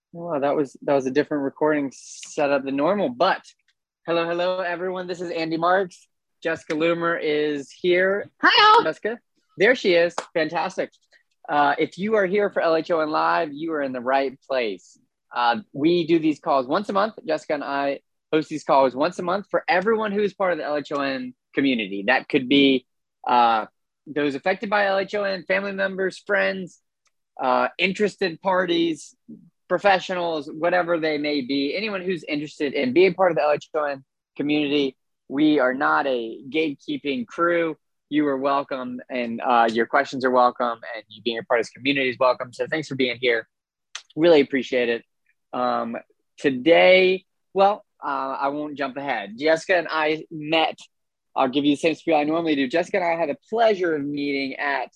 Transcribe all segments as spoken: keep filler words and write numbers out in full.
Well, that was that was a different recording setup than normal. But hello, hello, everyone. This is Andy Marks. Jessica Loomer is here. Hi, all. Jessica, there she is. Fantastic. Uh, if you are here for L H O N Live, you are in the right place. Uh, we do these calls once a month. Jessica and I host these calls once a month for everyone who is part of the L H O N community. That could be uh, those affected by L H O N, family members, friends, uh, interested parties, professionals, whatever they may be, anyone who's interested in being part of the L H O N community. We are not a gatekeeping crew. You are welcome, and uh, your questions are welcome, and you being a part of this community is welcome. So thanks for being here. Really appreciate it. Um, today, well, uh, I won't jump ahead. Jessica and I met. I'll give you the same spiel I normally do. Jessica and I had the pleasure of meeting at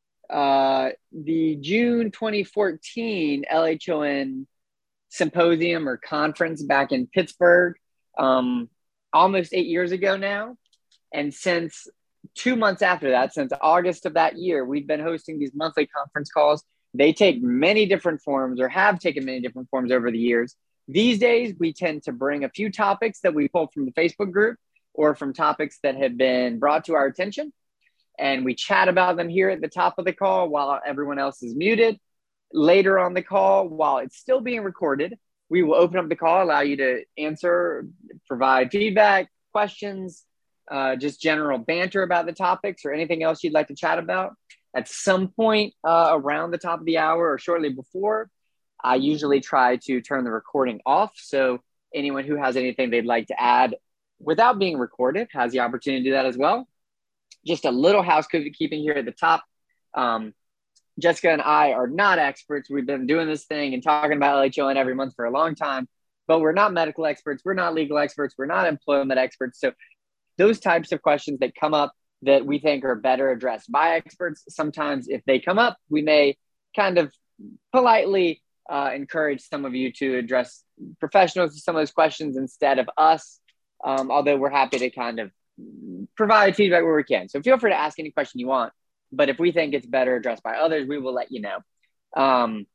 uh, the June twenty fourteen L H O N symposium or conference back in Pittsburgh, um, almost eight years ago now. And since two months after that, since August of that year, we've been hosting these monthly conference calls. They take many different forms or have taken many different forms over the years. These days, we tend to bring a few topics that we pull from the Facebook group or from topics that have been brought to our attention, and we chat about them here at the top of the call while everyone else is muted. Later on the call, while it's still being recorded, we will open up the call, allow you to answer, provide feedback, questions, uh, just general banter about the topics or anything else you'd like to chat about. At some point uh, around the top of the hour or shortly before, I usually try to turn the recording off. So anyone who has anything they'd like to add without being recorded has the opportunity to do that as well. Just a little housekeeping here at the top. Um, Jessica and I are not experts. We've been doing this thing and talking about L H O N every month for a long time, but we're not medical experts. We're not legal experts. We're not employment experts. So those types of questions that come up that we think are better addressed by experts, sometimes if they come up, we may kind of politely uh, encourage some of you to address professionals with some of those questions instead of us, um, although we're happy to kind of provide feedback where we can. So feel free to ask any question you want, but if we think it's better addressed by others, we will let you know. Um,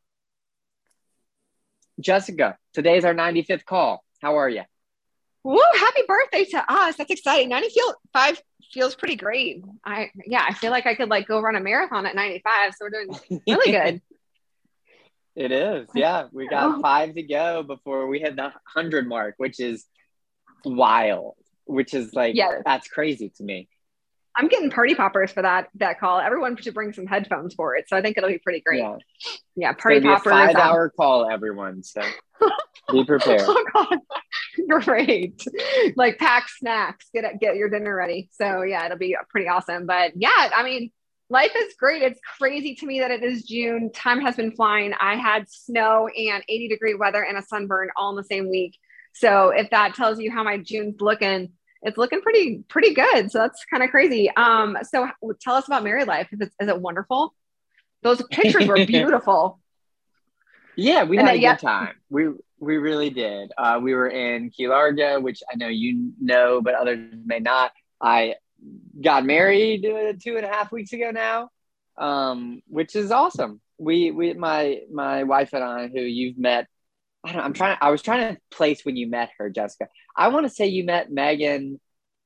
Jessica, today is our ninety-fifth call. How are you? Woo, happy birthday to us. That's exciting. ninety-five feels pretty great. I, yeah, I feel like I could like go run a marathon at ninety-five. So we're doing really good. It is. Yeah. We got five to go before we hit the hundred mark, which is wild, which is like, yeah, that's crazy to me. I'm getting party poppers for that that call. Everyone should bring some headphones for it. So I think it'll be pretty great. Yeah, yeah party poppers. Five hour um... call, everyone. So be prepared. Oh God. Great. Like pack snacks, get get your dinner ready. So yeah, it'll be pretty awesome. But yeah, I mean, life is great. It's crazy to me that it is June. Time has been flying. I had snow and eighty degree weather and a sunburn all in the same week. So if that tells you how my June's looking, it's looking pretty, pretty good. So that's kind of crazy. Um, so tell us about married life. Is it, is it wonderful? Those pictures were beautiful. Yeah, we and had then, a yeah. good time. We we really did. Uh, we were in Key Largo, which I know you know, but others may not. I got married uh, two and a half weeks ago now, um, which is awesome. We we my my wife and I, who you've met. I don't, I'm trying. I was trying to place when you met her, Jessica. I want to say you met Megan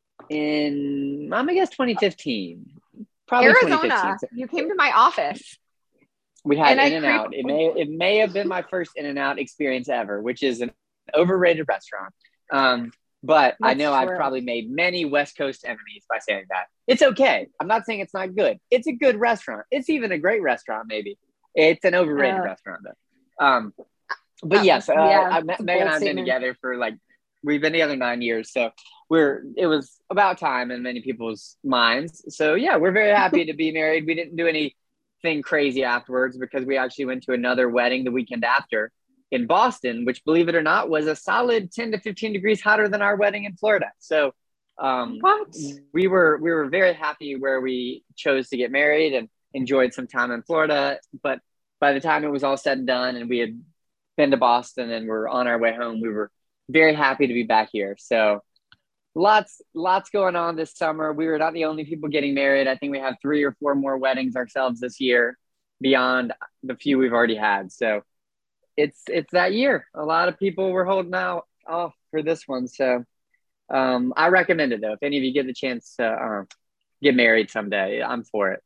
in, I'm gonna guess twenty fifteen, probably Arizona. twenty fifteen. You came to my office. We had and In-N-Out. It may it may have been my first In-N-Out experience ever, which is an overrated restaurant. Um, but That's I know true. I've probably made many West Coast enemies by saying that. It's okay. I'm not saying it's not good. It's a good restaurant. It's even a great restaurant, maybe. It's an overrated uh, restaurant, though. Um, but uh, yes, uh, yeah, I met Megan and I have been together for like, we've been together nine years. So we're, it was about time in many people's minds. So yeah, we're very happy to be married. We didn't do anything crazy afterwards because we actually went to another wedding the weekend after in Boston, which, believe it or not, was a solid ten to fifteen degrees hotter than our wedding in Florida. So um, what? we were, we were very happy where we chose to get married and enjoyed some time in Florida. But by the time it was all said and done and we had been to Boston and we're on our way home, we were very happy to be back here. So lots, lots going on this summer. We were not the only people getting married. I think we have three or four more weddings ourselves this year beyond the few we've already had. So it's it's that year. A lot of people were holding out off for this one, so um, I recommend it though. If any of you get the chance to um, get married someday, I'm for it.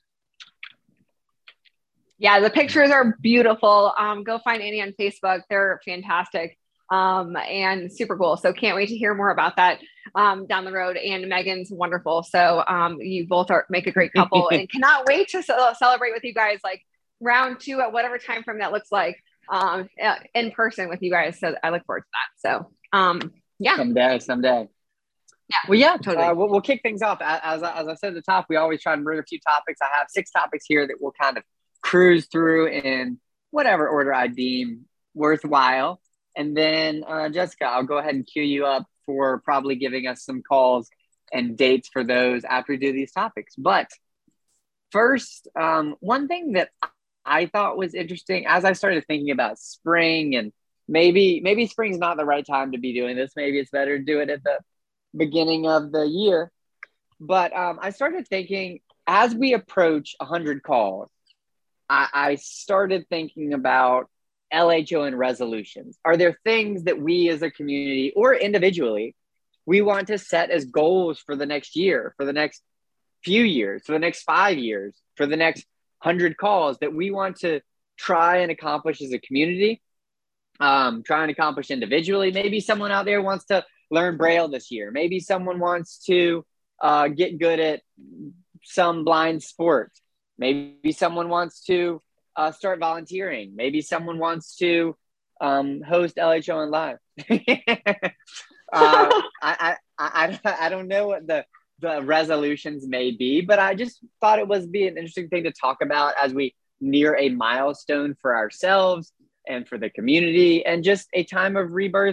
Yeah, the pictures are beautiful. Um, go find Annie on Facebook. They're fantastic um, and super cool. So can't wait to hear more about that um, down the road. And Megan's wonderful. So um, you both are make a great couple, and cannot wait to ce- celebrate with you guys, like round two at whatever time frame that looks like um, in person with you guys. So I look forward to that. So um, yeah, someday, someday. Yeah, well, yeah, totally. Uh, we'll, we'll kick things off. As, as I said at the top, we always try to bring a few topics. I have six topics here that we'll kind of cruise through in whatever order I deem worthwhile. And then, uh, Jessica, I'll go ahead and cue you up for probably giving us some calls and dates for those after we do these topics. But first, um, one thing that I thought was interesting as I started thinking about spring, and maybe maybe spring's not the right time to be doing this. Maybe it's better to do it at the beginning of the year. But um, I started thinking, as we approach one hundred calls, I, I started thinking about L H O N resolutions. Are there things that we as a community or individually, we want to set as goals for the next year, for the next few years, for the next five years, for the next one hundred calls that we want to try and accomplish as a community, um, try and accomplish individually? Maybe someone out there wants to learn Braille this year. Maybe someone wants to uh, get good at some blind sport. Maybe someone wants to uh, start volunteering. Maybe someone wants to um, host L H O N Live. uh, I, I, I, I don't know what the, the resolutions may be, but I just thought it was be an interesting thing to talk about as we near a milestone for ourselves and for the community, and just a time of rebirth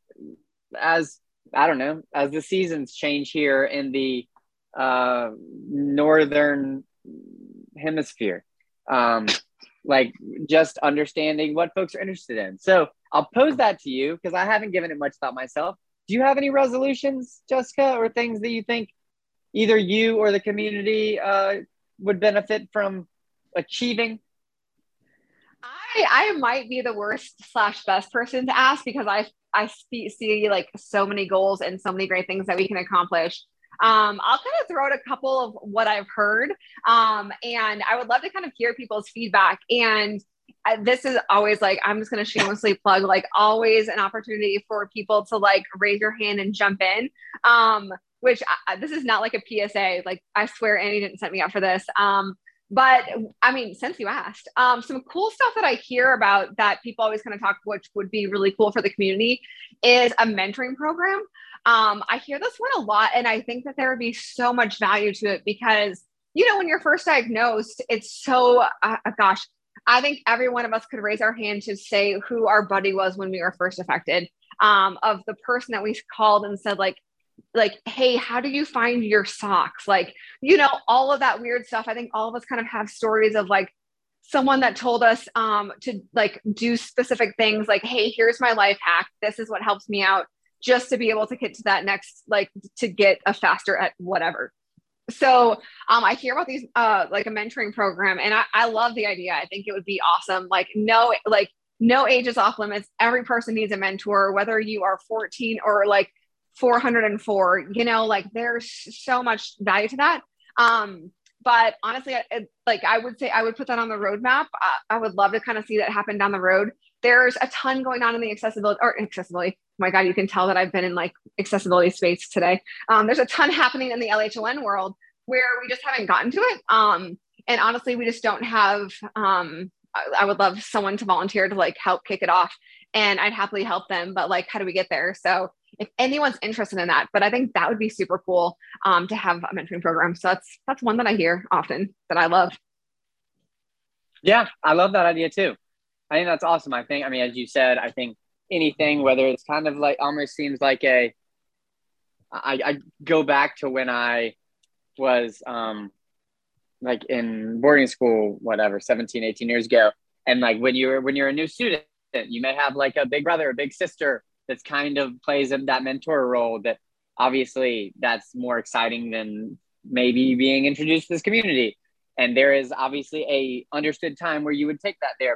as, I don't know, as the seasons change here in the uh, northern hemisphere. Um, like just understanding what folks are interested in. So I'll pose that to you because I haven't given it much thought myself. Do you have any resolutions, Jessica, or things that you think either you or the community uh, would benefit from achieving? I, I might be the worst slash best person to ask because I I see, see like so many goals and so many great things that we can accomplish. Um, I'll kind of throw out a couple of what I've heard. Um, and I would love to kind of hear people's feedback. And I, this is always like, I'm just going to shamelessly plug, like always an opportunity for people to like raise your hand and jump in. Um, which I, this is not like a P S A. Like I swear Annie didn't set me up for this. Um, But I mean, since you asked, um, some cool stuff that I hear about that people always kind of talk, which would be really cool for the community, is a mentoring program. Um, I hear this one a lot, and I think that there would be so much value to it because, you know, when you're first diagnosed, it's so, uh, gosh, I think every one of us could raise our hand to say who our buddy was when we were first affected, um, of the person that we called and said, like, like, hey, how do you find your socks? Like, you know, all of that weird stuff. I think all of us kind of have stories of like someone that told us um, to like do specific things like, hey, here's my life hack. This is what helps me out just to be able to get to that next, like to get a faster at whatever. So um, I hear about these, uh, like a mentoring program, and I, I love the idea. I think it would be awesome. Like no, like no age is off limits. Every person needs a mentor, whether you are fourteen or like four hundred four, you know, like there's so much value to that. Um, but honestly, it, like I would say, I would put that on the roadmap. Uh, I would love to kind of see that happen down the road. There's a ton going on in the accessibility or accessibility. Oh my God, you can tell that I've been in like accessibility space today. Um, there's a ton happening in the L H O N world where we just haven't gotten to it. Um, and honestly, we just don't have, um, I, I would love someone to volunteer to like help kick it off, and I'd happily help them. But like, how do we get there? So if anyone's interested in that, but I think that would be super cool um, to have a mentoring program. So that's, that's one that I hear often that I love. Yeah, I love that idea too. I think that's awesome. I think, I mean, as you said, I think anything, whether it's kind of like, almost seems like a, I, I go back to when I was um, like in boarding school, whatever, seventeen, eighteen years ago. And like when you're, when you're a new student, you may have like a big brother or big sister that's kind of plays that mentor role, that obviously that's more exciting than maybe being introduced to this community. And there is obviously a understood time where you would take that there, but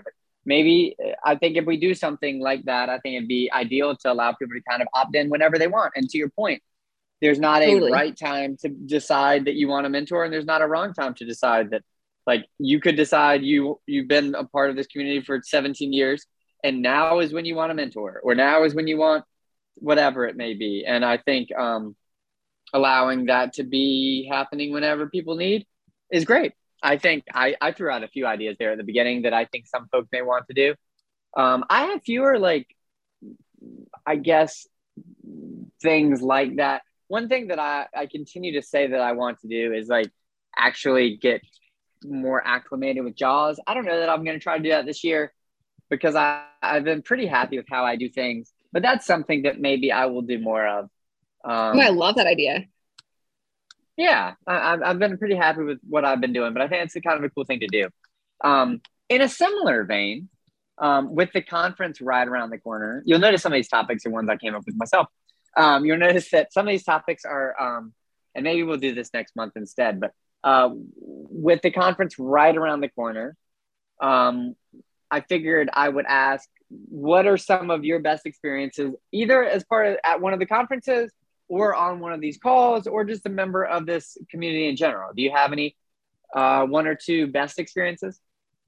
maybe I think if we do something like that, I think it'd be ideal to allow people to kind of opt in whenever they want. And to your point, there's not a Totally. right time to decide that you want a mentor, and there's not a wrong time to decide that. Like, you could decide you you've been a part of this community for seventeen years, and now is when you want a mentor, or now is when you want whatever it may be. And I think um, allowing that to be happening whenever people need is great. I think I, I threw out a few ideas there at the beginning that I think some folks may want to do. Um, I have fewer, like, I guess, things like that. One thing that I, I continue to say that I want to do is, like, actually get more acclimated with JAWS. I don't know that I'm going to try to do that this year, because I, I've been pretty happy with how I do things, but that's something that maybe I will do more of. Um, Oh, I love that idea. Yeah, I, I've been pretty happy with what I've been doing, but I think it's a kind of a cool thing to do. Um, in a similar vein, um, with the conference right around the corner, you'll notice some of these topics are ones I came up with myself. Um, you'll notice that some of these topics are, um, and maybe we'll do this next month instead, but uh, with the conference right around the corner, um, I figured I would ask, what are some of your best experiences, either as part of at one of the conferences or on one of these calls, or just a member of this community in general? Do you have any uh, one or two best experiences?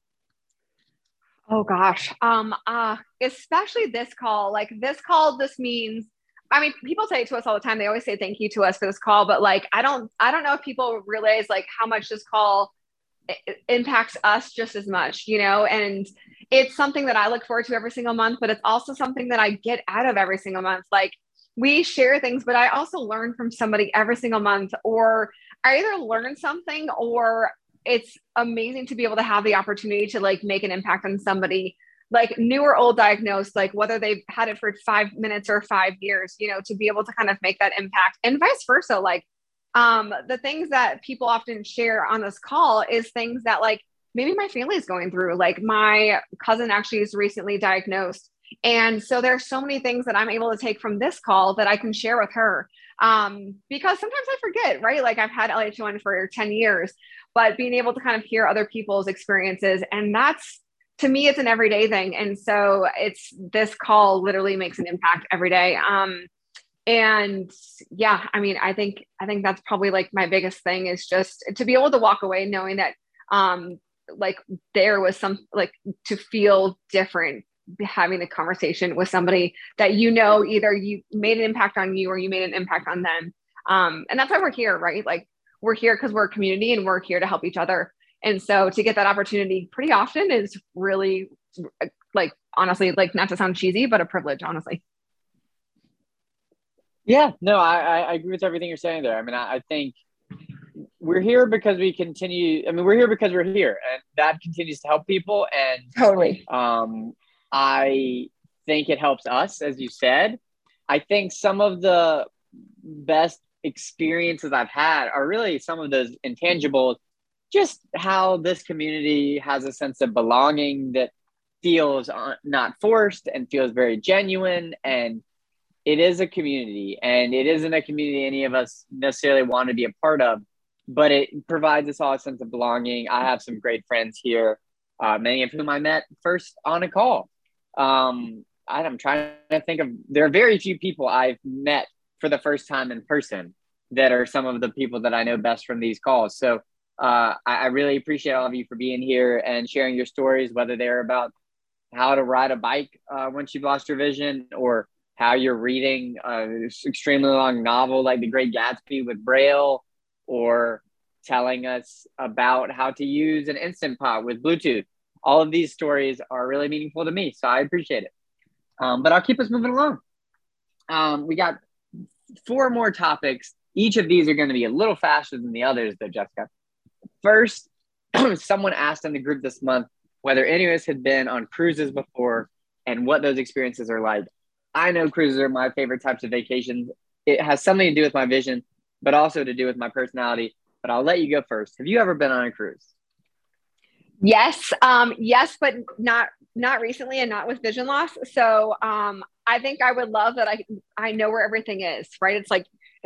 Oh gosh. Um, uh, especially this call, like this call, this means, I mean, people say it to us all the time. They always say thank you to us for this call, but like, I don't, I don't know if people realize like how much this call impacts us just as much, you know, and it's something that I look forward to every single month, but it's also something that I get out of every single month. Like, we share things, but I also learn from somebody every single month, or I either learn something, or it's amazing to be able to have the opportunity to like make an impact on somebody, like new or old diagnosed, like whether they've had it for five minutes or five years, you know, to be able to kind of make that impact, and vice versa. Like, um, the things that people often share on this call is things that like maybe my family is going through. Like, my cousin actually is recently diagnosed. And so there's so many things that I'm able to take from this call that I can share with her. Um, because sometimes I forget, right? Like, I've had L H O N for ten years, but being able to kind of hear other people's experiences, and that's, to me, it's an everyday thing. And so it's, this call literally makes an impact every day. Um, and yeah, I mean, I think, I think that's probably like my biggest thing, is just to be able to walk away knowing that, um, like there was some, like, to feel different having a conversation with somebody that, you know, either you made an impact on you or you made an impact on them. Um, and that's why we're here, right? Like, we're here because we're a community and we're here to help each other. And so to get that opportunity pretty often is really, like, honestly, like, not to sound cheesy, but a privilege, honestly. Yeah, no, I, I agree with everything you're saying there. I mean, I, I think we're here because we continue. I mean, we're here because we're here, and that continues to help people. And Totally. um, I think it helps us, as you said. I think some of the best experiences I've had are really some of those intangibles, just how this community has a sense of belonging that feels not forced and feels very genuine. And it is a community, and it isn't a community any of us necessarily want to be a part of, but it provides us all a sense of belonging. I have some great friends here, uh, many of whom I met first on a call. Um, I'm trying to think of, there are very few people I've met for the first time in person that are some of the people that I know best from these calls. So uh, I, I really appreciate all of you for being here and sharing your stories, whether they're about how to ride a bike uh, once you've lost your vision, or how you're reading an extremely long novel like The Great Gatsby with Braille, or telling us about how to use an Instant Pot with Bluetooth. All of these stories are really meaningful to me, so I appreciate it. Um, but I'll keep us moving along. Um, we got four more topics. Each of these are going to be a little faster than the others, though, Jessica. First, someone asked in the group this month whether any of us had been on cruises before and what those experiences are like. I know cruises are my favorite types of vacations. It has something to do with my vision, but also to do with my personality. But I'll let you go first. Have you ever been on a cruise? Yes. Um, yes, but not, not recently, and not with vision loss. So um, I think I would love that. I, I know where everything is, right? It's like,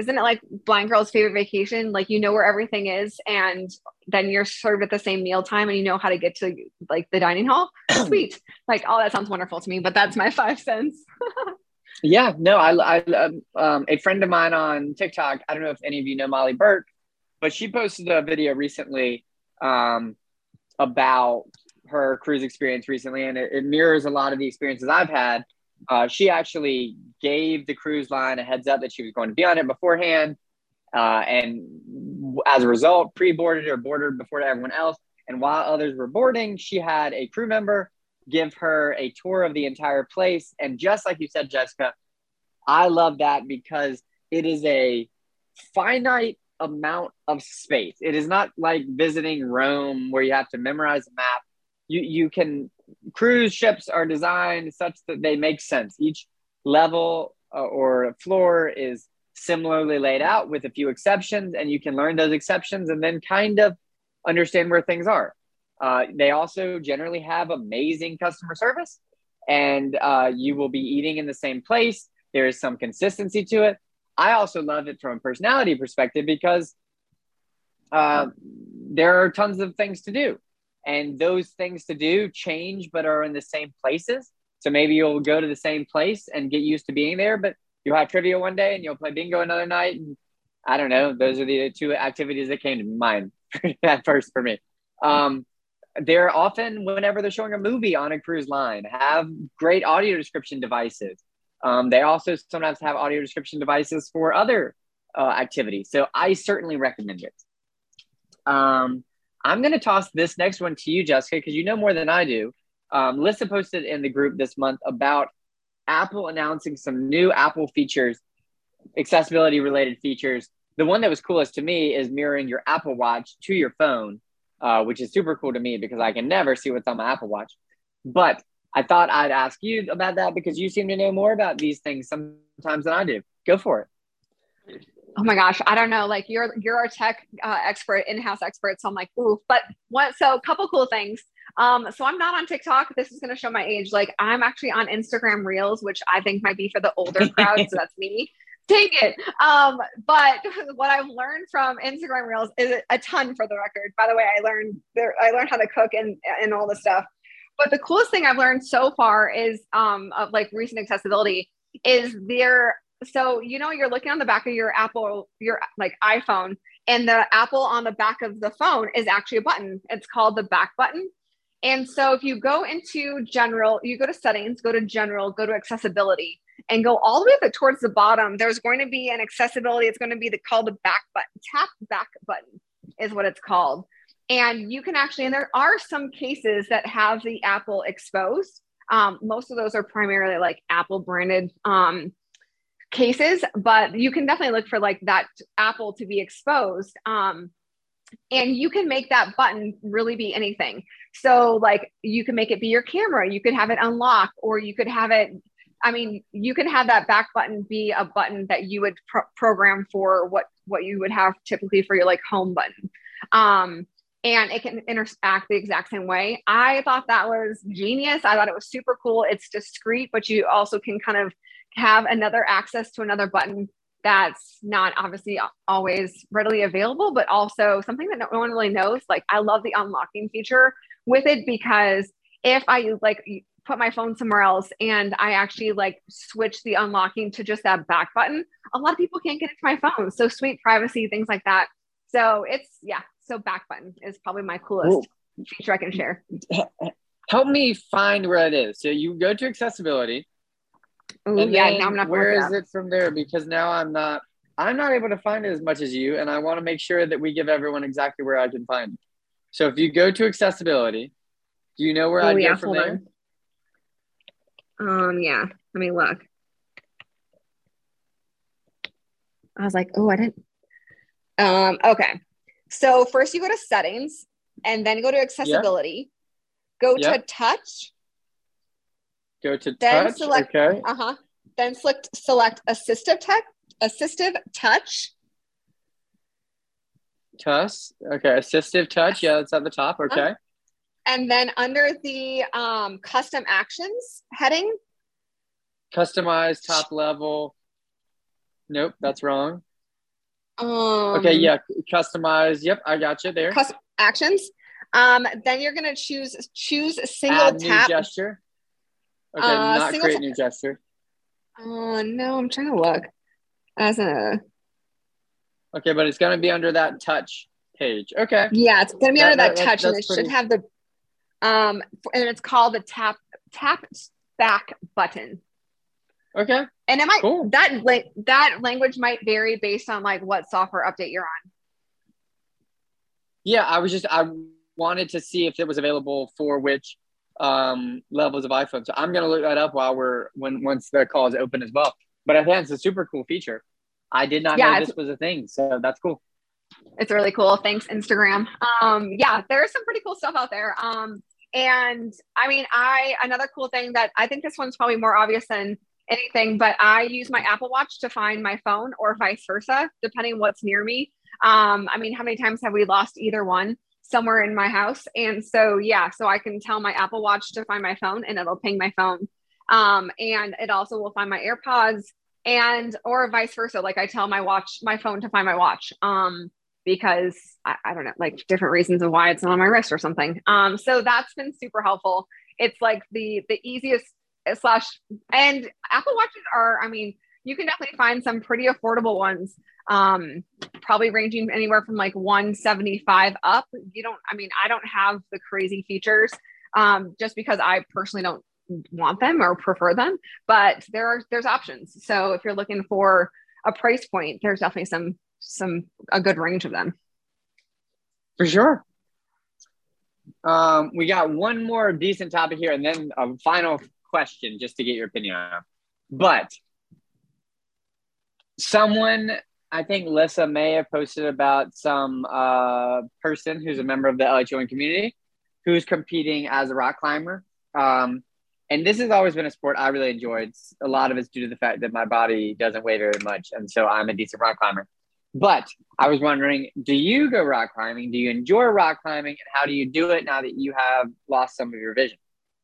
isn't it like Blind Girl's Favorite Vacation? Like, you know where everything is, and then you're served at the same meal time, and you know how to get to like the dining hall. Sweet. Like, all that sounds wonderful to me, but that's my five cents. Yeah, no, I, I um, a friend of mine on TikTok, I don't know if any of you know Molly Burke, but she posted a video recently um, about her cruise experience recently, and it, it mirrors a lot of the experiences I've had. Uh, she actually gave the cruise line a heads up that she was going to be on it beforehand, uh, and as a result, pre-boarded or boarded before everyone else. And while others were boarding, she had a crew member give her a tour of the entire place. And just like you said, Jessica, I love that because it is a finite amount of space. It is not like visiting Rome where you have to memorize a map. You you can cruise ships are designed such that they make sense. Each level uh, or floor is similarly laid out with a few exceptions, and you can learn those exceptions and then kind of understand where things are. Uh, they also generally have amazing customer service, and uh, you will be eating in the same place. There is some consistency to it. I also love it from a personality perspective because uh, there are tons of things to do. And those things to do change, but are in the same places. So maybe you'll go to the same place and get used to being there, but you'll have trivia one day and you'll play bingo another night. And I don't know. Those are the two activities that came to mind at first for me. Um, they're often, whenever they're showing a movie on a cruise line, have great audio description devices. Um, they also sometimes have audio description devices for other uh, activities. So I certainly recommend it. Um, I'm going to toss this next one to you, Jessica, because you know more than I do. Um, Lisa posted in the group this month about Apple announcing some new Apple features, accessibility related features. The one that was coolest to me is mirroring your Apple Watch to your phone, uh, which is super cool to me because I can never see what's on my Apple Watch. But I thought I'd ask you about that because you seem to know more about these things sometimes than I do. Go for it. Oh my gosh, I don't know. Like you're you're our tech uh, expert, in-house expert. So I'm like, ooh. But what? So a couple cool things. Um, so I'm not on TikTok. This is going to show my age. Like I'm actually on Instagram Reels, which I think might be for the older crowd. So that's me. Take it. Um, but what I've learned from Instagram Reels is a ton. For the record, by the way, I learned there. I learned how to cook and and all this stuff. But the coolest thing I've learned so far is um of like recent accessibility is there. So, you know, you're looking on the back of your Apple, your like iPhone, and the Apple on the back of the phone is actually a button. It's called the back button. And so if you go into general, you go to settings, go to general, go to accessibility, and go all the way up towards the bottom, there's going to be an accessibility. It's going to be the, called the back button. Tap back button is what it's called. And you can actually, and there are some cases that have the Apple exposed. Um, most of those are primarily like Apple branded um, cases, but you can definitely look for like that Apple to be exposed. Um, and you can make that button really be anything. So like you can make it be your camera, you could have it unlock, or you could have it, I mean, you can have that back button be a button that you would pro- program for what, what you would have typically for your like home button. Um, and it can interact the exact same way. I thought that was genius. I thought it was super cool. It's discreet, but you also can kind of have another access to another button that's not obviously always readily available, but also something that no one really knows. Like I love the unlocking feature with it because if I like put my phone somewhere else and I actually like switch the unlocking to just that back button, a lot of people can't get into my phone. So sweet privacy, things like that. So it's, yeah. So back button is probably my coolest Ooh. feature I can share. Help me find where it is. So you go to accessibility. Ooh, and yeah, now I'm not where is it, it from there? Because now I'm not, I'm not able to find it as much as you. And I want to make sure that we give everyone exactly where I can find it. So if you go to accessibility, do you know where oh, I'd yeah, go from there? On. Um, yeah, let me look. I was like, oh, I didn't. Um, okay. So first you go to settings and then go to accessibility, yeah. go yeah. to touch. Go to then touch, select, okay. Uh-huh. Then select, select assistive tech, assistive touch. Touch, okay, assistive touch, yeah, it's at the top, okay. Uh-huh. And then under the um, custom actions heading. Customize top level. Nope, that's wrong. Um, okay, yeah, customize. Yep, I got you there. Custom actions. Um, then you're gonna choose choose a single Add tap. new gesture. Okay, Uh, not single create ta- new gesture. Uh, no, I'm trying to look. As a Okay, but it's gonna be under that touch page. Okay, yeah, it's gonna be that, under that that that's touch, and that's it should pretty have the um, and it's called the tap tap back button. okay. And it might Cool. that like that language might vary based on like what software update you're on. Yeah, I was just I wanted to see if it was available for which um levels of iPhone. So I'm gonna look that up while we're when once the call is open as well. But I think it's a super cool feature. I did not Yeah, know this was a thing, so that's cool. it's really cool. Thanks, Instagram. Um, yeah, there's some pretty cool stuff out there. Um, and I mean, I another cool thing that I think this one's probably more obvious than anything, but I use my Apple Watch to find my phone or vice versa, depending what's near me. Um, I mean, how many times have we lost either one somewhere in my house? And so, yeah, so I can tell my Apple Watch to find my phone and it'll ping my phone. Um, and it also will find my AirPods and or vice versa. Like I tell my watch, my phone to find my watch. Um, because I, I don't know, like different reasons of why it's not on my wrist or something. Um, so that's been super helpful. It's like the the easiest slash and Apple Watches are, I mean, you can definitely find some pretty affordable ones. Um, probably ranging anywhere from like one seventy-five up. You don't, I mean, I don't have the crazy features um, just because I personally don't want them or prefer them, but there are there's options. So if you're looking for a price point, there's definitely some some a good range of them. For sure. Um, we got one more decent topic here, and then a final question just to get your opinion on. But someone, I think Lissa may have posted about some uh, person who's a member of the L H O N community who's competing as a rock climber. Um, and this has always been a sport I really enjoyed. A lot of it's due to the fact that my body doesn't weigh very much, and so I'm a decent rock climber. But I was wondering, do you go rock climbing? Do you enjoy rock climbing? And how do you do it now that you have lost some of your vision?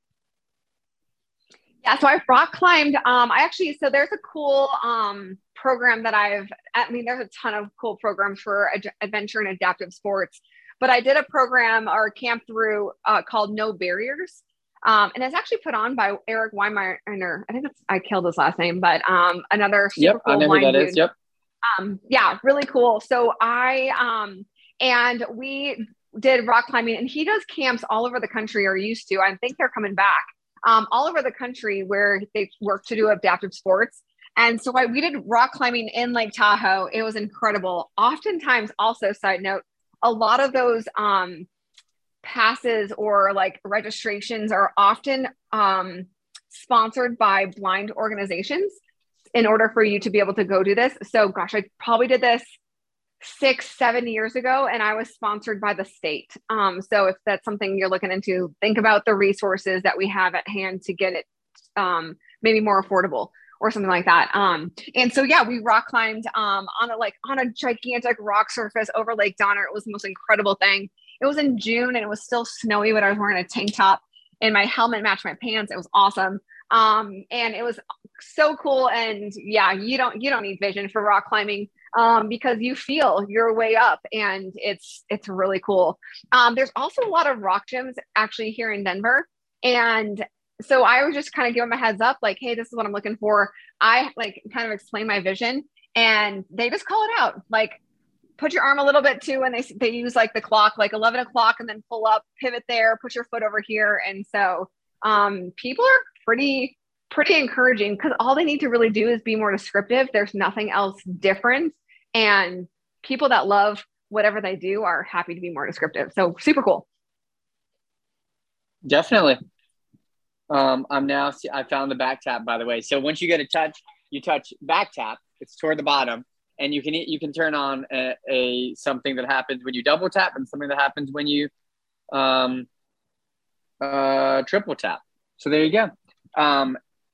Yeah, so I've rock climbed. Um, I actually, so there's a cool um, program that I've, I mean, there's a ton of cool programs for ad- adventure and adaptive sports, but I did a program or camp through uh, called No Barriers. Um, and it's actually put on by Eric Weimar. I think that's, I killed his last name, but um, another super yep, cool I know blind who that dude. is. Yep. Um, yeah, really cool. So I, um, and we did rock climbing and he does camps all over the country or used to, I think they're coming back, um, all over the country where they work to do adaptive sports. And so I, we did rock climbing in Lake Tahoe. It was incredible. Oftentimes also, side note, a lot of those, um, passes or like registrations are often, um, sponsored by blind organizations in order for you to be able to go do this. So gosh, I probably did this six, seven years ago, and I was sponsored by the state. Um, so if that's something you're looking into, think about the resources that we have at hand to get it um, maybe more affordable or something like that. Um, and so, yeah, we rock climbed um, on a, like on a gigantic rock surface over Lake Donner. It was the most incredible thing. It was in June and it was still snowy, but I was wearing a tank top and my helmet matched my pants. It was awesome. Um, and it was so cool. And yeah, you don't, you don't need vision for rock climbing, um, because you feel your way up and it's, it's really cool. Um, there's also a lot of rock gyms actually here in Denver. And so I was just kind of giving my heads up, like, hey, this is what I'm looking for. I like kind of explain my vision and they just call it out. Like, put your arm a little bit too. And they, they use like the clock, like eleven o'clock and then pull up, pivot there, put your foot over here. And so, um, people are pretty, pretty encouraging because all they need to really do is be more descriptive. There's nothing else different. And people that love whatever they do are happy to be more descriptive. So super cool. Definitely. Um, I'm now, I found the back tap, by the way. So once you get a touch, you touch back tap, it's toward the bottom. And you can you can turn on a, a something that happens when you double tap and something that happens when you um, uh, triple tap. So there you go. Um,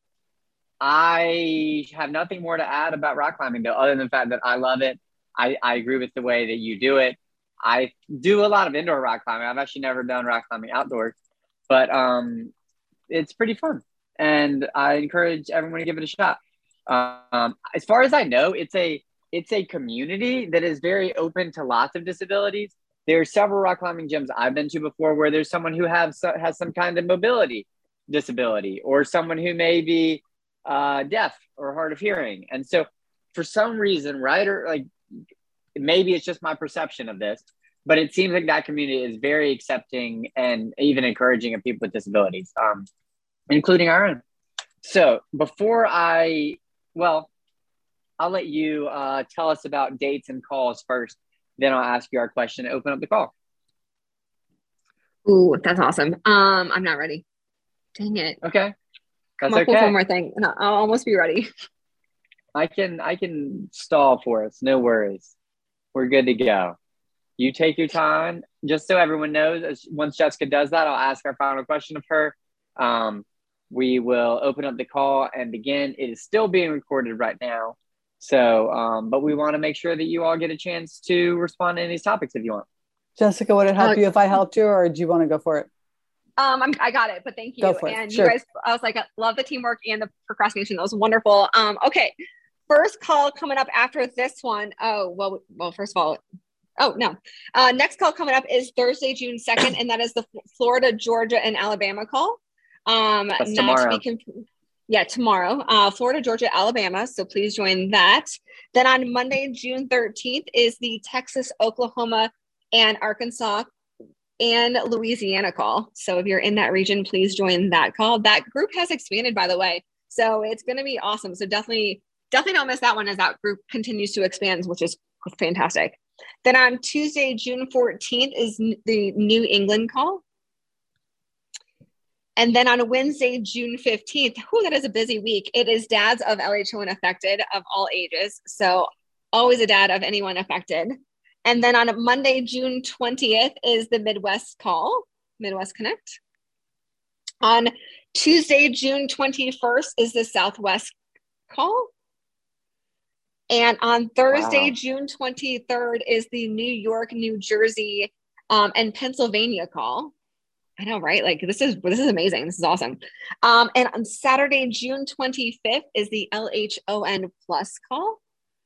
I have nothing more to add about rock climbing, though, other than the fact that I love it. I, I agree with the way that you do it. I do a lot of indoor rock climbing. I've actually never done rock climbing outdoors, but um, it's pretty fun. And I encourage everyone to give it a shot. Um, as far as I know, it's a it's a community that is very open to lots of disabilities. There are several rock climbing gyms I've been to before where there's someone who have, has some kind of mobility disability, or someone who may be uh, deaf or hard of hearing. And so for some reason, right, or like, maybe it's just my perception of this, but it seems like that community is very accepting and even encouraging of people with disabilities, um, including our own. So before I, well, I'll let you uh, tell us about dates and calls first. Then I'll ask you our question and open up the call. Ooh, that's awesome. Um, I'm not ready. Dang it. Okay. That's Come up okay. with one more thing. No, I'll almost be ready. I can, I can stall for us. No worries. We're good to go. You take your time. Just so everyone knows, as once Jessica does that, I'll ask our final question of her. Um, we will open up the call and begin. It is still being recorded right now. So, um, but we want to make sure that you all get a chance to respond to any of these topics if you want. Jessica, would it help Uh, you if I helped you, or do you want to go for it? Um, I'm, I got it, but thank you. Go for it. And Sure. you guys, I was like, I love the teamwork and the procrastination. That was wonderful. Um, okay. First call coming up after this one. Oh, well, well, first of all, oh no. Uh, next call coming up is Thursday, June second. And that is the Florida, Georgia, and Alabama call. Um, That's not tomorrow. to be conf- Yeah, tomorrow, uh, Florida, Georgia, Alabama. So please join that. Then on Monday, June thirteenth is the Texas, Oklahoma, and Arkansas and Louisiana call. So if you're in that region, please join that call. That group has expanded, by the way. So it's going to be awesome. So definitely, definitely don't miss that one as that group continues to expand, which is fantastic. Then on Tuesday, June fourteenth is the New England call. And then on Wednesday, June fifteenth, whew, that is a busy week. It is dads of L H O N affected of all ages. So always a dad of anyone affected. And then on Monday, June twentieth is the Midwest call, Midwest Connect. On Tuesday, June twenty-first is the Southwest call. And on Thursday, Wow. June twenty-third is the New York, New Jersey, um, and Pennsylvania call. I know, right? Like this is, this is amazing. This is awesome. Um, and on Saturday, June twenty-fifth is the L H O N plus call.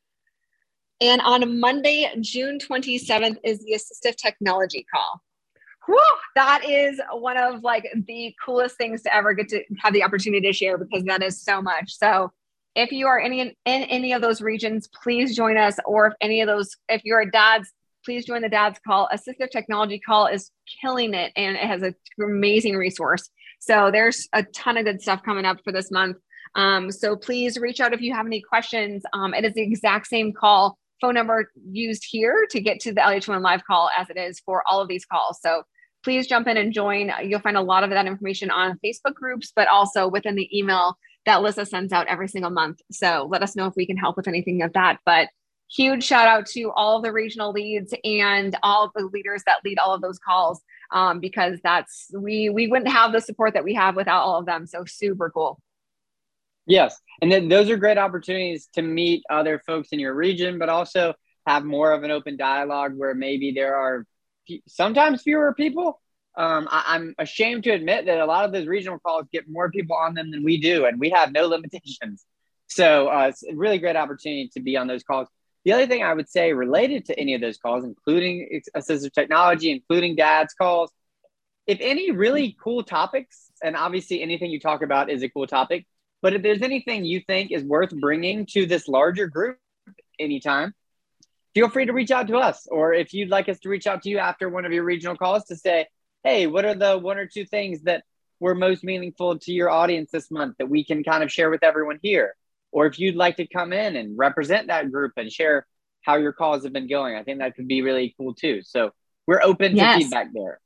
And on Monday, June twenty-seventh is the assistive technology call. Whew, that is one of like the coolest things to ever get to have the opportunity to share, because that is so much. So if you are any in, in any of those regions, please join us. Or if any of those, if you're a dad's, please join the dad's call. Assistive technology call is killing it, and it has an amazing resource. So there's a ton of good stuff coming up for this month. Um, so please reach out if you have any questions. Um, it is the exact same call phone number used here to get to the L H O N live call as it is for all of these calls. So please jump in and join. You'll find a lot of that information on Facebook groups, but also within the email that Lissa sends out every single month. So let us know if we can help with anything of that. But huge shout out to all of the regional leads and all of the leaders that lead all of those calls, um, because that's, we, we wouldn't have the support that we have without all of them. So super cool. Yes. And then those are great opportunities to meet other folks in your region, but also have more of an open dialogue where maybe there are sometimes fewer people. Um, I, I'm ashamed to admit that a lot of those regional calls get more people on them than we do, and we have no limitations. So uh, it's a really great opportunity to be on those calls. The other thing I would say related to any of those calls, including assistive technology, including dad's calls, if any really cool topics, and obviously anything you talk about is a cool topic, but if there's anything you think is worth bringing to this larger group anytime, feel free to reach out to us. Or if you'd like us to reach out to you after one of your regional calls to say, hey, what are the one or two things that were most meaningful to your audience this month that we can kind of share with everyone here? Or if you'd like to come in and represent that group and share how your calls have been going, I think that could be really cool too. So we're open Yes. to feedback there.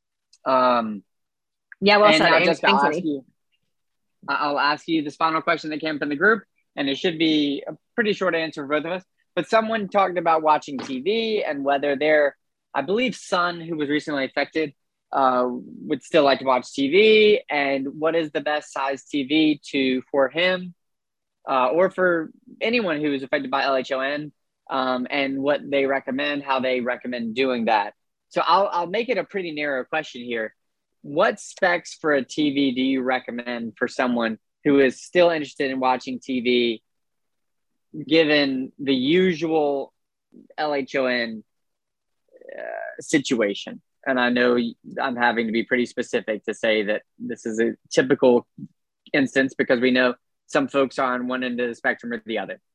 Um, Yeah, well and said. now, Amy. Jessica, Thanks, I'll ask Amy. you, I'll ask you this final question that came from the group, and it should be a pretty short answer for both of us. But someone talked about watching T V and whether their, I believe, son who was recently affected uh, would still like to watch T V, and what is the best size T V to for him uh, or for anyone who is affected by L H O N, um, and what they recommend, how they recommend doing that. So I'll I'll make it a pretty narrow question here. What specs for a T V do you recommend for someone who is still interested in watching T V given the usual L H O N uh, situation. And I know I'm having to be pretty specific to say that this is a typical instance because we know some folks are on one end of the spectrum or the other.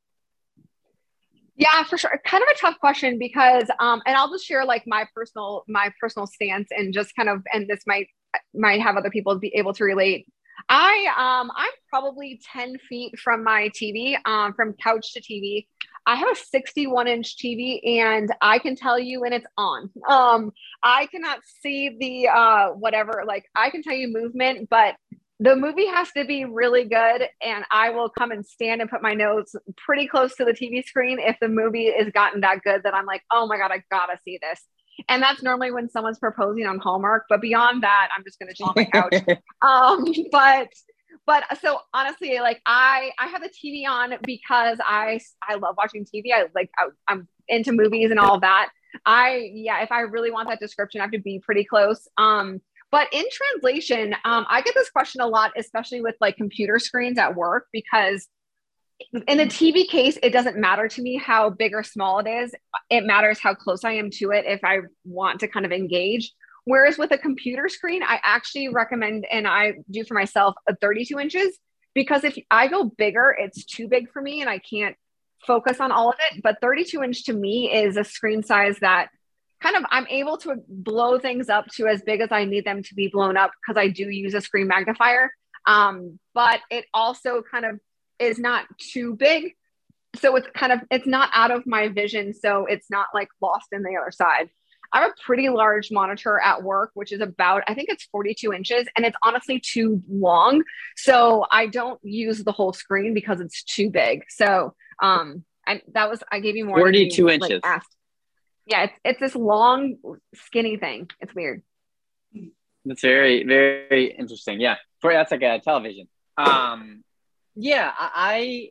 Yeah, for sure. Kind of a tough question because, um, and I'll just share like my personal, my personal stance and just kind of, and this might, might have other people be able to relate. I, um, I'm probably ten feet from my T V, um, from couch to T V. I have a sixty-one inch T V and I can tell you when it's on. Um, I cannot see the, uh, whatever, like I can tell you movement, but the movie has to be really good and I will come and stand and put my nose pretty close to the T V screen if the movie is gotten that good that I'm like, oh my God, I gotta see this. And that's normally when someone's proposing on Hallmark. But beyond that, I'm just gonna chill on my couch. um, but but so honestly, like I I have the T V on because I I love watching T V. I like I, I'm into movies and all of that. I yeah, if I really want that description, I have to be pretty close. Um But in translation, um, I get this question a lot, especially with like computer screens at work, because in the T V case, it doesn't matter to me how big or small it is. It matters how close I am to it if I want to kind of engage. Whereas with a computer screen, I actually recommend, and I do for myself, a thirty-two inches, because if I go bigger, it's too big for me and I can't focus on all of it. But thirty-two inch to me is a screen size that kind of I'm able to blow things up to as big as I need them to be blown up because I do use a screen magnifier. Um, but it also kind of is not too big. So it's kind of, it's not out of my vision. So it's not like lost in the other side. I have a pretty large monitor at work, which is about, I think it's forty-two inches and it's honestly too long. So I don't use the whole screen because it's too big. So um, I, that was, I gave you more forty-two than you, inches. Like, asked. Yeah, it's it's this long, skinny thing. It's weird. That's very, very interesting. Yeah, for that's like a television. Um, yeah, I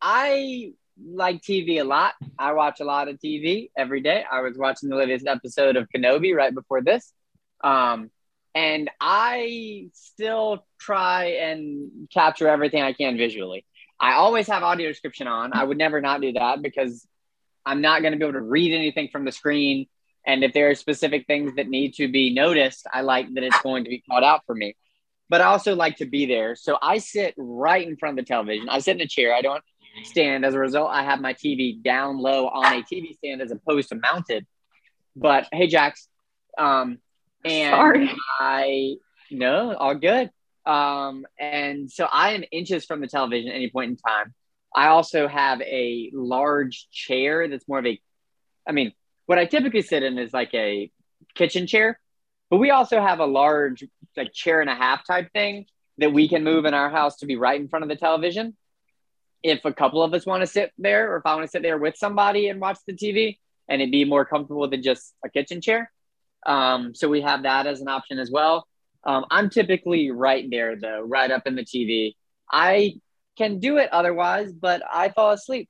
I like T V a lot. I watch a lot of T V every day. I was watching the latest episode of Kenobi right before this, um, and I still try and capture everything I can visually. I always have audio description on. I would never not do that because I'm not going to be able to read anything from the screen. And if there are specific things that need to be noticed, I like that it's going to be called out for me. But I also like to be there. So I sit right in front of the television. I sit in a chair. I don't stand. As a result, I have my T V down low on a T V stand as opposed to mounted. But hey, Jax. Um, and Sorry. I, no, all good. Um, and so I am inches from the television at any point in time. I also have a large chair that's more of a, I mean, what I typically sit in is like a kitchen chair, but we also have a large like chair and a half type thing that we can move in our house to be right in front of the television. If a couple of us want to sit there or if I want to sit there with somebody and watch the T V and it'd be more comfortable than just a kitchen chair. Um, so we have that as an option as well. Um, I'm typically right there though, right up in the T V. I can do it otherwise, but I fall asleep.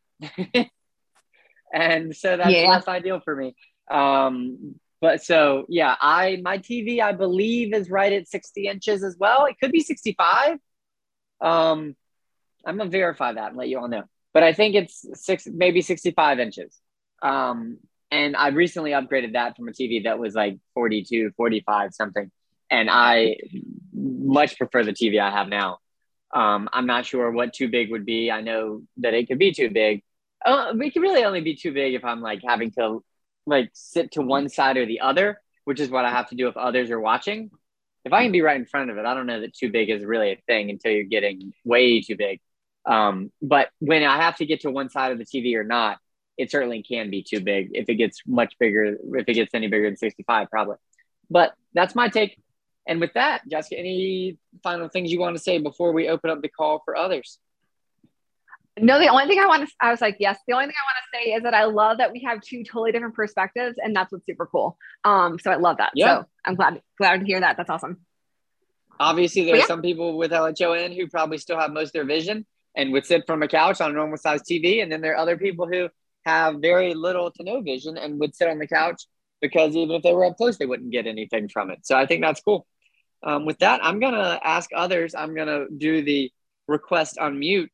And so that's Yeah. less ideal for me. Um, but so, yeah, I, my T V, I believe is right at sixty inches as well. It could be sixty-five. Um, I'm going to verify that and let you all know, but I think it's six, maybe sixty-five inches. Um, and I recently upgraded that from a T V that was like forty-two, forty-five something. And I much prefer the T V I have now. Um, I'm not sure what too big would be. I know that it could be too big. Uh, it could really only be too big if I'm like having to like sit to one side or the other, which is what I have to do if others are watching. If I can be right in front of it, I don't know that too big is really a thing until you're getting way too big. Um, but when I have to get to one side of the T V or not, it certainly can be too big if it gets much bigger, if it gets any bigger than sixty-five, probably. But that's my take. And with that, Jessica, any final things you want to say before we open up the call for others? No, the only thing I want to, I was like, yes, the only thing I want to say is that I love that we have two totally different perspectives and that's what's super cool. Um, so I love that. Yeah. So I'm glad, glad to hear that. That's awesome. Obviously, there are yeah. some people with L H O N who probably still have most of their vision and would sit from a couch on a normal size T V. And then there are other people who have very little to no vision and would sit on the couch because even if they were up close, they wouldn't get anything from it. So I think that's cool. Um, with that, I'm going to ask others. I'm going to do the request on mute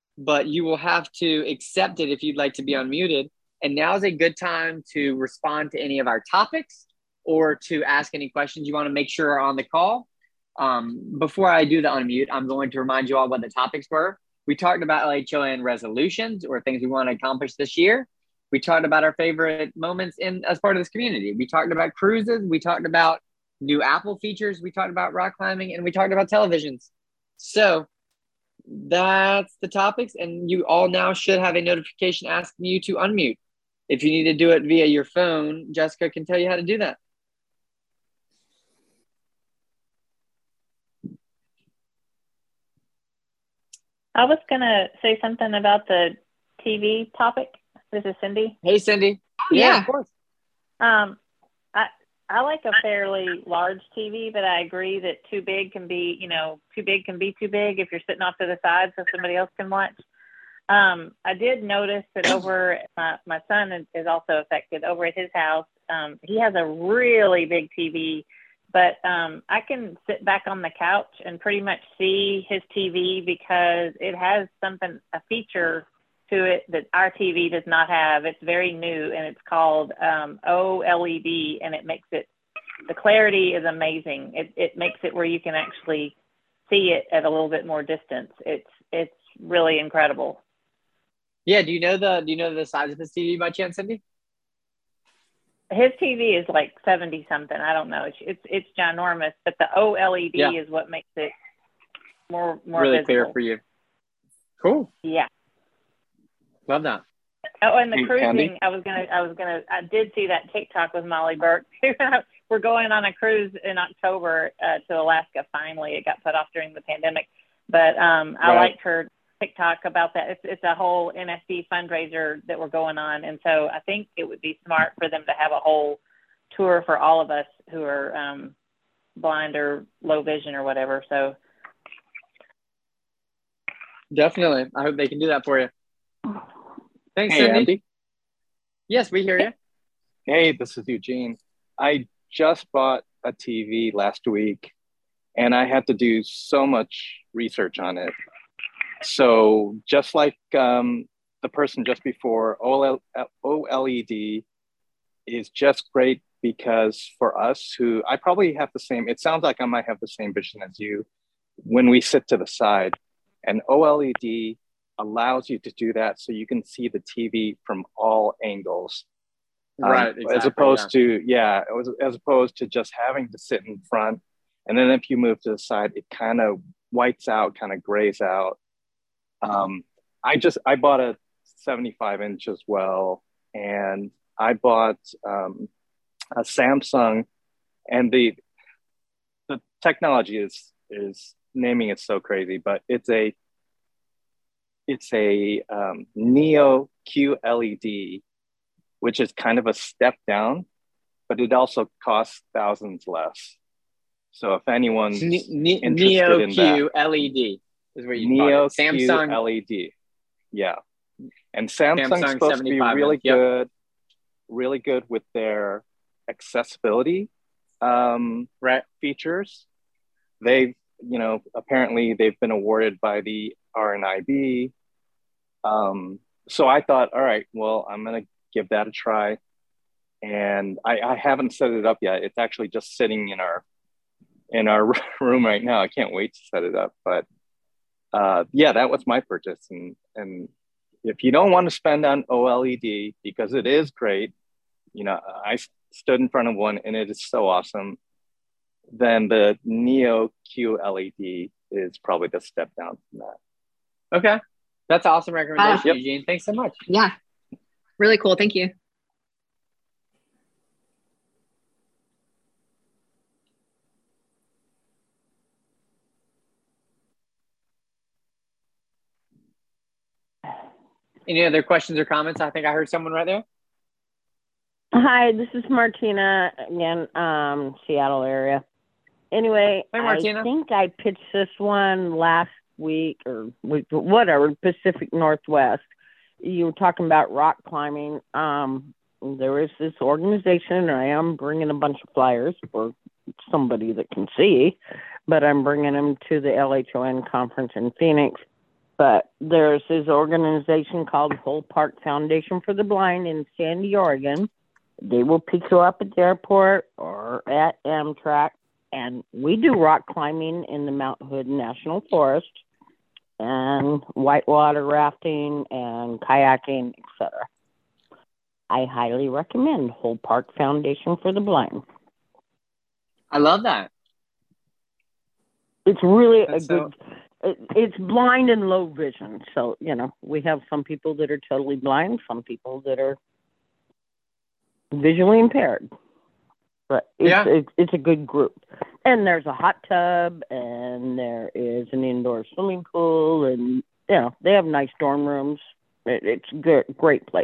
but you will have to accept it if you'd like to be unmuted. And now is a good time to respond to any of our topics or to ask any questions you want to make sure are on the call. Um, before I do the unmute, I'm going to remind you all what the topics were. We talked about L H O N resolutions or things we want to accomplish this year. We talked about our favorite moments in as part of this community. We talked about cruises. We talked about new Apple features. We talked about rock climbing, and we talked about televisions. So that's the topics, and you all now should have a notification asking you to unmute. If you need to do it via your phone, Jessica can tell you how to do that. I was going to say something about the T V topic. This is Cindy. Hey, Cindy. Yeah, yeah, of course. Um, I I like a fairly large T V, but I agree that too big can be, you know, too big can be too big if you're sitting off to the side so somebody else can watch. Um, I did notice that over my, my son is, is also affected over at his house. Um, he has a really big T V, but um, I can sit back on the couch and pretty much see his T V because it has something, a feature to it that our T V does not have. It's very new, and it's called um, O L E D, and it makes it, the clarity is amazing. It, it makes it where you can actually see it at a little bit more distance. It's it's really incredible. Yeah, do you know the do you know the size of his T V by chance, Cindy? His T V is like seventy something. I don't know. It's it's, it's ginormous, but the O L E D yeah. is what makes it more more really visible. Clear for you. Cool. Yeah. Love that. Oh, and the Hey, cruising, Candy? I was gonna, I was gonna, I did see that TikTok with Molly Burke. We're going on a cruise in October uh, to Alaska. Finally, it got put off during the pandemic, but um, I Right. liked her TikTok about that. It's, it's a whole N S D fundraiser that we're going on, and so I think it would be smart for them to have a whole tour for all of us who are um, blind or low vision or whatever. So Definitely. I hope they can do that for you. Thanks, Hey, Cindy. Andy. Yes, we hear you. Hey, this is Eugene. I just bought a T V last week, and I had to do so much research on it. So just like um, the person just before, O L E D is just great because for us who, I probably have the same, it sounds like I might have the same vision as you when we sit to the side. And O L E D allows you to do that so you can see the T V from all angles. Right, um, exactly, as opposed yeah. to, yeah, as, as opposed to just having to sit in front. And then if you move to the side, it kind of whites out, kind of grays out. Um, I just, I bought a seventy-five inch as well. And I bought um, a Samsung, and the, the technology is, is naming it so crazy, but it's a, it's a um, Neo Q L E D, which is kind of a step down, but it also costs thousands less. So if anyone's Ne- ne- interested Neo in Q that, L E D is where you Neo bought it. Q Samsung L E D, yeah. And Samsung's Samsung supposed to be seventy-five really inch, yep. good, really good with their accessibility um, right features. They've, you know, apparently they've been awarded by the R N I B. Um, so I thought, all right, well, I'm going to give that a try. And I, I haven't set it up yet. It's actually just sitting in our in our room right now. I can't wait to set it up. But uh, yeah, that was my purchase. And and if you don't want to spend on O L E D, because it is great, you know, I stood in front of one and it is so awesome, then the Neo Q L E D is probably the step down from that. Okay. That's an awesome recommendation, Uh, Eugene. Thanks so much. Yeah. Really cool. Thank you. Any other questions or comments? I think I heard someone right there. Hi, this is Martina again, um, Seattle area. Anyway, Hi, I Martina. think I pitched this one last week or week, whatever, Pacific Northwest. You were talking about rock climbing. Um, there is this organization, and I am bringing a bunch of flyers for somebody that can see, but I'm bringing them to the L H O N conference in Phoenix But there's this organization called Whole Park Foundation for the Blind in Sandy, Oregon. They will pick you up at the airport or at Amtrak. And we do rock climbing in the Mount Hood National Forest and whitewater rafting and kayaking, et cetera. I highly recommend Whole Park Foundation for the Blind. I love that. It's really That's a good... so- It, it's blind and low vision. So, you know, we have some people that are totally blind, some people that are visually impaired. But it's, Yeah. it's, it's a good group. And there's a hot tub, and there is an indoor swimming pool, and, you know, they have nice dorm rooms. It, it's a good, great place.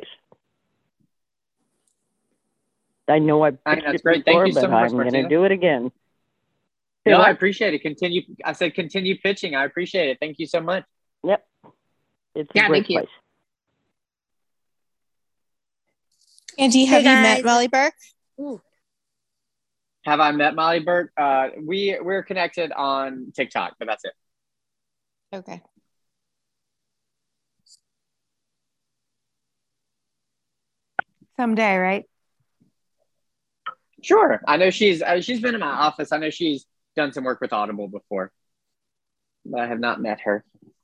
I know I've I pitched think that's it great. before, Thank you so but much, I'm going to Martina. do it again. Say No, what? I appreciate it. Continue. I said continue pitching. I appreciate it. Thank you so much. Yep. It's a Yeah, great thank you. place. Andy, have Hey, you met guys. Molly Burke? Have I met Molly Burt? Uh, we we're connected on TikTok, but that's it. Okay. Someday, right? Sure. I know she's uh, she's been in my office. I know she's done some work with Audible before, but I have not met her.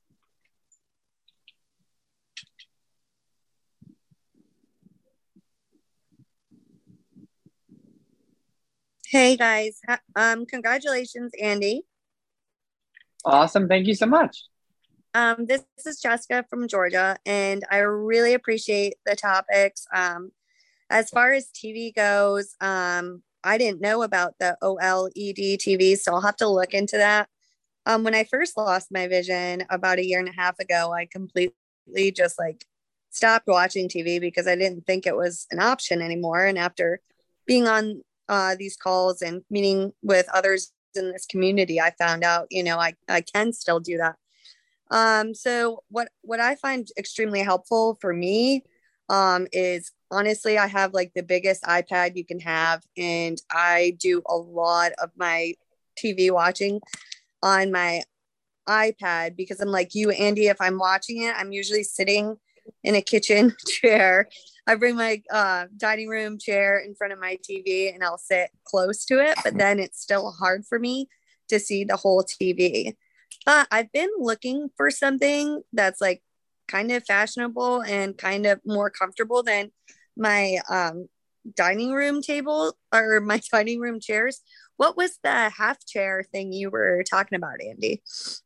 Hey guys, Ha- um, congratulations, Andy. Awesome. Thank you so much. Um, this, this is Jessica from Georgia, and I really appreciate the topics. Um, as far as T V goes, um, I didn't know about the O L E D T V, so I'll have to look into that. Um, when I first lost my vision about a year and a half ago, I completely just like stopped watching T V because I didn't think it was an option anymore. And after being on uh, these calls and meeting with others in this community, I found out, you know, I, I can still do that. Um, so what, what I find extremely helpful for me um, is honestly, I have like the biggest iPad you can have, and I do a lot of my T V watching on my iPad because I'm like you, Andy. If I'm watching it, I'm usually sitting in a kitchen chair. I bring my uh, dining room chair in front of my T V and I'll sit close to it, but then it's still hard for me to see the whole T V. But I've been looking for something that's like kind of fashionable and kind of more comfortable than my um, dining room table or my dining room chairs. What was the half chair thing you were talking about, Andy?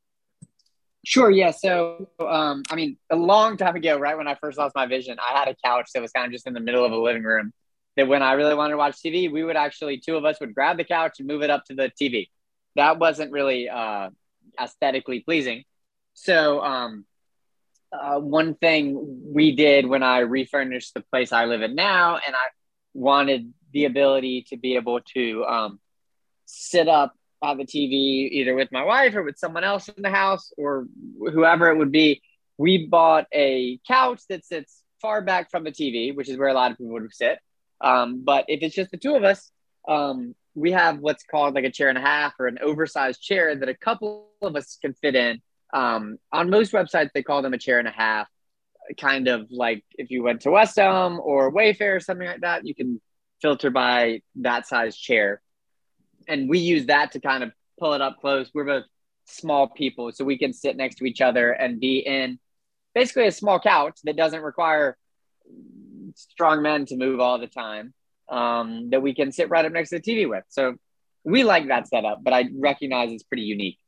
Sure. Yeah. So, um, I mean, a long time ago, right when I first lost my vision, I had a couch that was kind of just in the middle of a living room. That when I really wanted to watch T V, we would actually two of us would grab the couch and move it up to the T V. That wasn't really uh, aesthetically pleasing. So, um, uh, one thing we did when I refurnished the place I live in now, and I wanted the ability to be able to um, sit up at the T V either with my wife or with someone else in the house or whoever it would be. We bought a couch that sits far back from the T V, which is where a lot of people would sit. Um, but if it's just the two of us, um, we have what's called like a chair and a half or an oversized chair that a couple of us can fit in. Um, on most websites, they call them a chair and a half, kind of like if you went to West Elm or Wayfair or something like that, you can filter by that size chair. And we use that to kind of pull it up close. We're both small people, so we can sit next to each other and be in basically a small couch that doesn't require strong men to move all the time, um, that we can sit right up next to the T V with. So we like that setup, but I recognize it's pretty unique.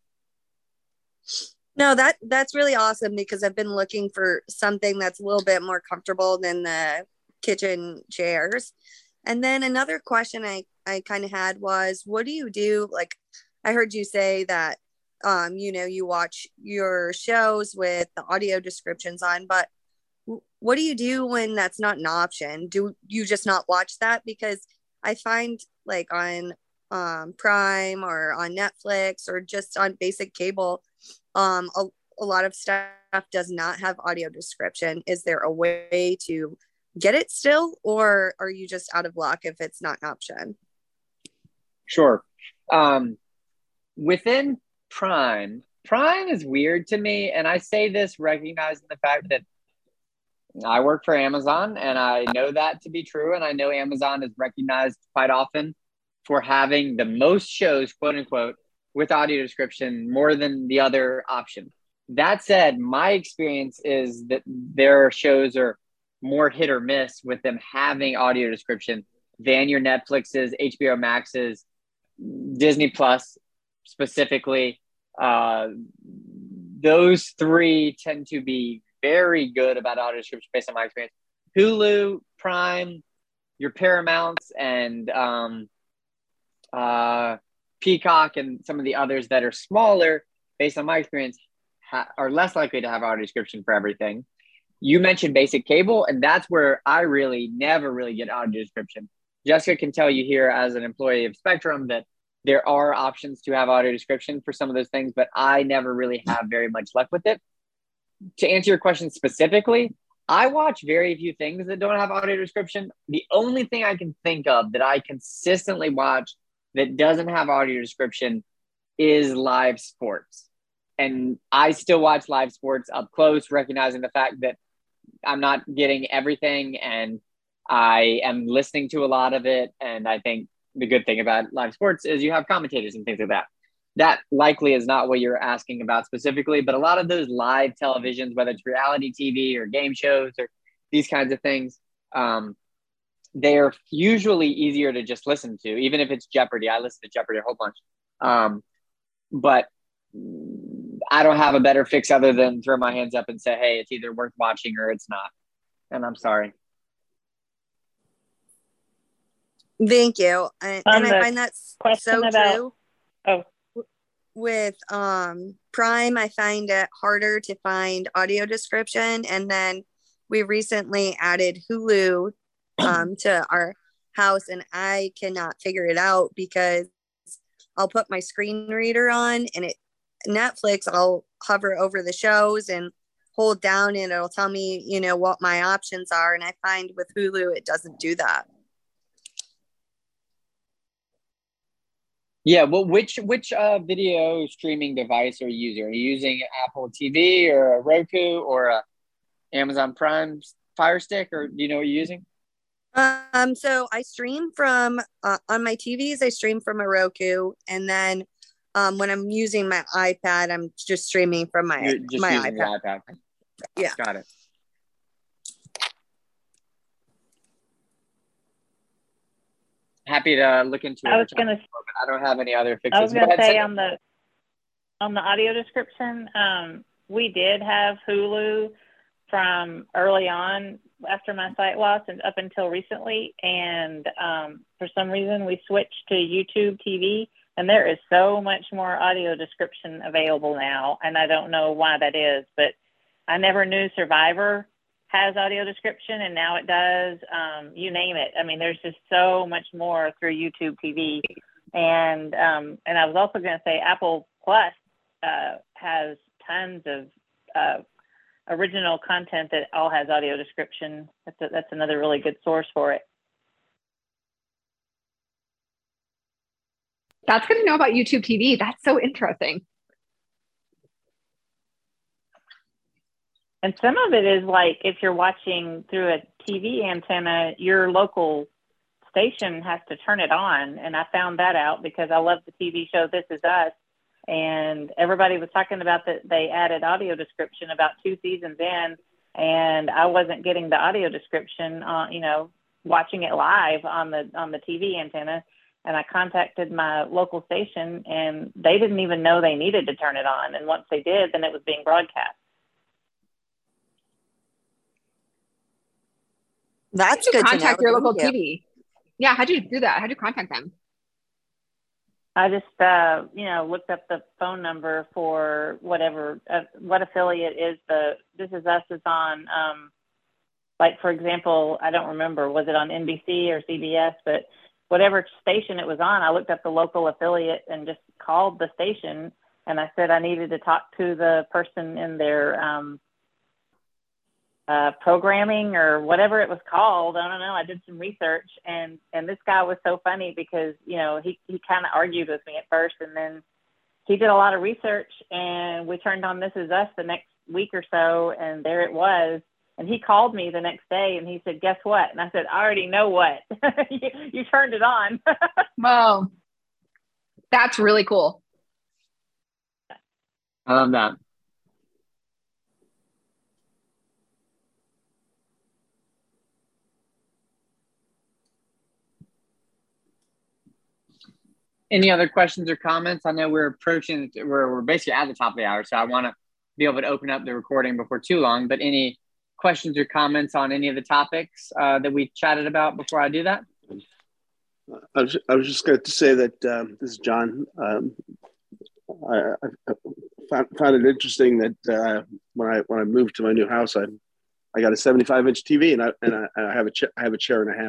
No, that that's really awesome because I've been looking for something that's a little bit more comfortable than the kitchen chairs. And then another question I, I kind of had was, what do you do? Like, I heard you say that, um, you know, you watch your shows with the audio descriptions on, but w- what do you do when that's not an option? Do you just not watch that? Because I find like on um, Prime or on Netflix or just on basic cable, um, a, a lot of stuff does not have audio description. Is there a way to get it still, or are you just out of luck if it's not an option? Sure. Um, within Prime, Prime is weird to me, and I say this recognizing the fact that I work for Amazon, and I know that to be true, and I know Amazon is recognized quite often for having the most shows, quote unquote, with audio description more than the other option. That said, my experience is that their shows are more hit or miss with them having audio description than your Netflixes, H B O Maxes, Disney Plus specifically. Uh, those three tend to be very good about audio description based on my experience. Hulu, Prime, your Paramounts, and um, uh, Peacock, and some of the others that are smaller, based on my experience, ha- are less likely to have audio description for everything. You mentioned basic cable, and that's where I really never really get audio description. Jessica can tell you here as an employee of Spectrum that there are options to have audio description for some of those things, but I never really have very much luck with it. To answer your question specifically, I watch very few things that don't have audio description. The only thing I can think of that I consistently watch that doesn't have audio description is live sports. And I still watch live sports up close, recognizing the fact that I'm not getting everything and I am listening to a lot of it. And I think the good thing about live sports is you have commentators and things like that. That likely is not what you're asking about specifically, but a lot of those live televisions, whether it's reality T V or game shows or these kinds of things, um, they're usually easier to just listen to, even if it's Jeopardy. I listen to Jeopardy a whole bunch. Um, but I don't have a better fix other than throw my hands up and say, hey, it's either worth watching or it's not. And I'm sorry. Thank you. And, and I find that's so about, true. Oh. With um, Prime, I find it harder to find audio description. And then we recently added Hulu um, to our house, and I cannot figure it out because I'll put my screen reader on and it Netflix, I'll hover over the shows and hold down and it'll tell me, you know, what my options are. And I find with Hulu, it doesn't do that. Yeah, well, which which uh, video streaming device are you using? Are you using Apple T V or a Roku or a Amazon Prime Fire Stick, or do you know what you're using? Um, so I stream from uh, on my T Vs. I stream from a Roku, and then um, when I'm using my iPad, I'm just streaming from my You're just my using iPad. the iPad. Yeah, got it. Happy to look into it. I was gonna. I don't have any other fixes. I was gonna ahead, say on the on the audio description, um, we did have Hulu from early on after my site loss and up until recently, and um, for some reason we switched to YouTube T V, and there is so much more audio description available now, and I don't know why that is, but I never knew Survivor has audio description, and now it does. Um, you name it. I mean, there's just so much more through YouTube T V. And um, and I was also going to say Apple Plus uh, has tons of uh, original content that all has audio description. That's, a, that's another really good source for it. That's good to know about YouTube T V. That's so interesting. And some of it is like if you're watching through a T V antenna, your local station has to turn it on. And I found that out because I love the T V show This Is Us. And everybody was talking about that they added audio description about two seasons in. And I wasn't getting the audio description, uh, you know, watching it live on the on the T V antenna. And I contacted my local station and they didn't even know they needed to turn it on. And once they did, then it was being broadcast. That's good. Contact to know. Your local T V. Yeah, how'd you do that? How'd you contact them? I just, uh, you know, looked up the phone number for whatever, uh, what affiliate is the, This Is Us is on, um, like, for example, I don't remember, was it on N B C or C B S, but whatever station it was on, I looked up the local affiliate and just called the station. And I said I needed to talk to the person in their, um, Uh, programming or whatever it was called. I don't know. I did some research and, and this guy was so funny because, you know, he, he kind of argued with me at first and then he did a lot of research, and we turned on This Is Us the next week or so, and there it was. And he called me the next day, and he said, guess what? And I said, I already know what. you, you turned it on. Wow. That's really cool. I love that. Any other questions or comments? I know we're approaching, we're, we're basically at the top of the hour, so I want to be able to open up the recording before too long, but any questions or comments on any of the topics uh, that we chatted about before I do that? I was, I was just going to say that um, this is John. Um, I, I found, found it interesting that uh, when I when I moved to my new house, I I got a seventy-five inch T V and I and I, I have a cha- I have a chair and a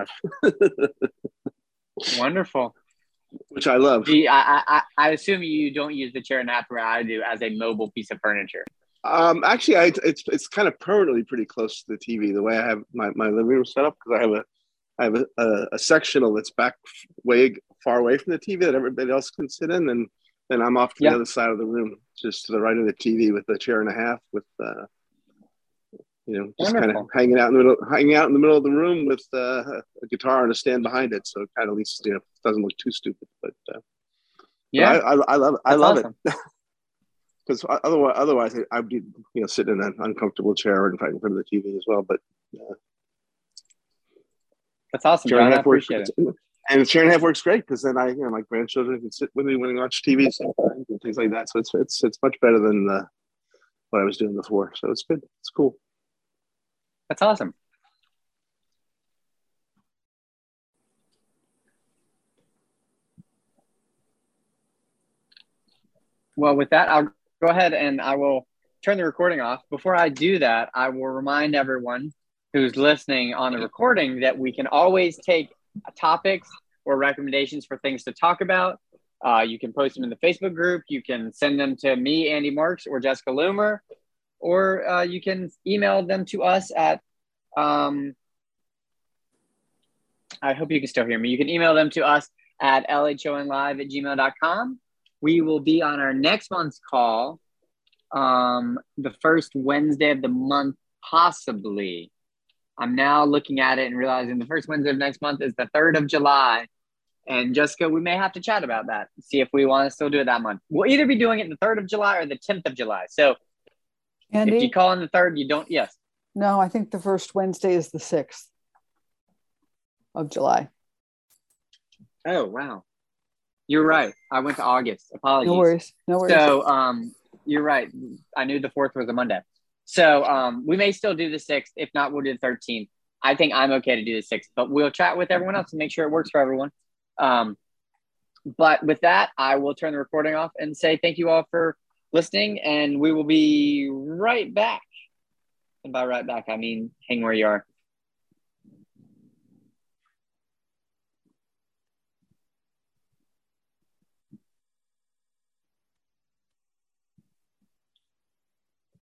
half. Wonderful. Which I love. I, I I assume you don't use the chair and a half where I do as a mobile piece of furniture. Um, actually, I, it's it's kind of permanently pretty close to the T V. The way I have my, my living room set up, because I have a I have a, a, a sectional that's back way far away from the T V that everybody else can sit in, and then I'm off to yeah. the other side of the room, just to the right of the T V, with a chair and a half, with uh, you know, just kind of hanging out in the middle, hanging out in the middle of the room with uh, a guitar and a stand behind it, so it kind of at least, you know, doesn't look too stupid. But uh, yeah, but I, I, I love it. I That's love awesome. it. Because otherwise, otherwise, I'd be, you know, sitting in an uncomfortable chair in front of the T V as well. But uh, that's awesome, John. I appreciate it. it. And the chair and a half works great, because then I, you know, my grandchildren can sit with me when we watch T V sometimes and things like that. So it's it's it's much better than uh, what I was doing before. So it's good. It's cool. That's awesome. Well, with that, I'll go ahead and I will turn the recording off. Before I do that, I will remind everyone who's listening on the recording that we can always take topics or recommendations for things to talk about. Uh, you can post them in the Facebook group. You can send them to me, Andy Marks, or Jessica Loomer, or uh, you can email them to us at, um, I hope you can still hear me. You can email them to us at lhonlive at gmail dot com. We will be on our next month's call, um, the first Wednesday of the month, possibly. I'm now looking at it and realizing the first Wednesday of next month is the third of July. And Jessica, we may have to chat about that, see if we want to still do it that month. We'll either be doing it the third of July or the tenth of July. So Andy? If you call on the third, you don't, yes. No, I think the first Wednesday is the sixth of July. Oh, wow. You're right. I went to August. Apologies. No worries. No worries. So um, you're right. I knew the fourth was a Monday. So um, we may still do the sixth. If not, we'll do the thirteenth. I think I'm okay to do the sixth, but we'll chat with everyone else and make sure it works for everyone. Um, but with that, I will turn the recording off and say thank you all for listening, and we will be right back. And by right back, I mean hang where you are.